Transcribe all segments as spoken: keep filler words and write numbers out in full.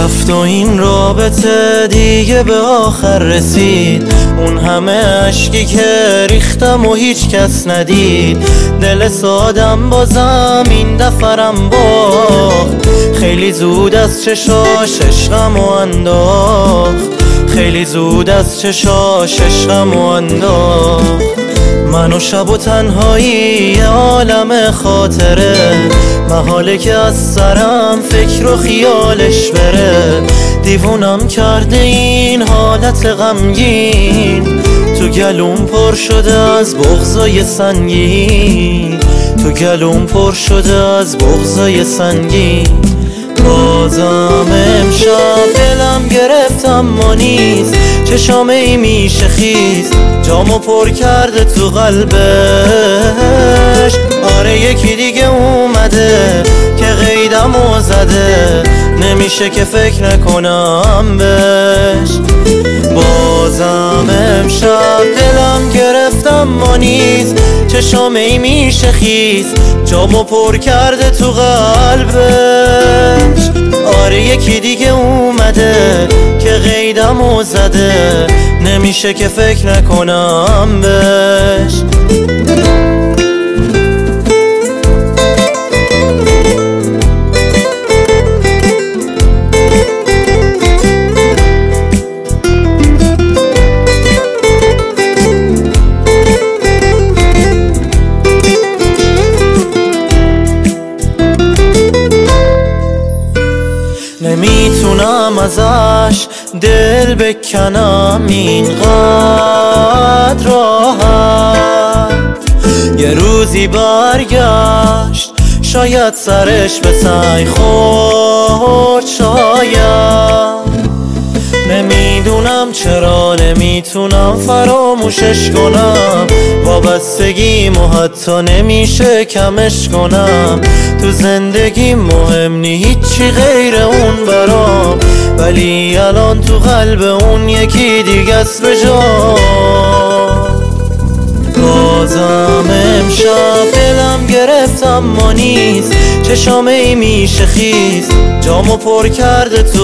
رفت و این رابطه دیگه به آخر رسید. اون همه عشقی که ریختم و هیچ کس ندید. دل سادم بازم این دفرم باخت. خیلی زود از چشاش عشقم و انداخت. خیلی زود از چشاش عشقم و انداخت. من و شب و تنهایی یه عالم خاطره. محاله که از سرم فکر و خیالش بره. دیوونم کرده این حالت غمگین. تو گلوم پر شده از بغضای سنگین. تو گلوم پر شده از بغضای سنگین. بازم امشب دلم گرفتم ما نیست. چشام ای میشه خیز. جامو پر کرده تو قلبش. آره یکی دیگه اومده که قیدمو زده. نمیشه که فکر نکنم بهش. بازم امشب دلم گرفتم ما نیست. چشام ای میشه خیز. جامو پر کرده تو قلبش. آره یکی دیگه اومده که قیدمو زده. نمیشه که فکر نکنم بهش. نمیتونم ازش دل بکنم اینقدر راحت. یه روزی برگشت شاید سرش به سنگ خورد. شاید نمیدونم چرا نمیتونم فراموشش کنم. وابستگیمو حتی نمیشه کمش کنم. تو زندگی مهم نی هیچی غیر اون برام. ولی الان تو قلب اون یکی دیگه است به جا. بازم امشب دلم گرفتم ما نیست. چشام ای میشه خیز. جامو پر کرده تو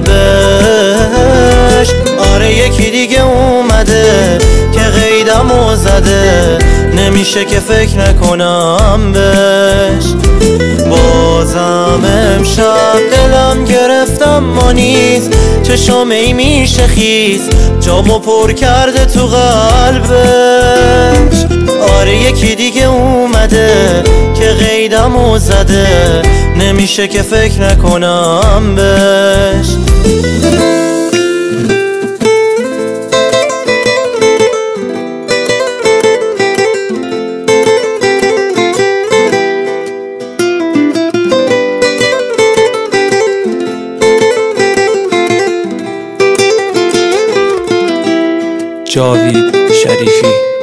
قلبش. آره یکی دیگه اومده که قیدمو زده. نمیشه که فکر نکنم بهش. بازم امشب دلم گرفتم ما نیست. چشام ای میشه خیز. جامو پر کرده تو قلبش. آره یکی دیگه اومده که قیدمو زده. نمیشه که فکر نکنم بهش. جاوید شریفی.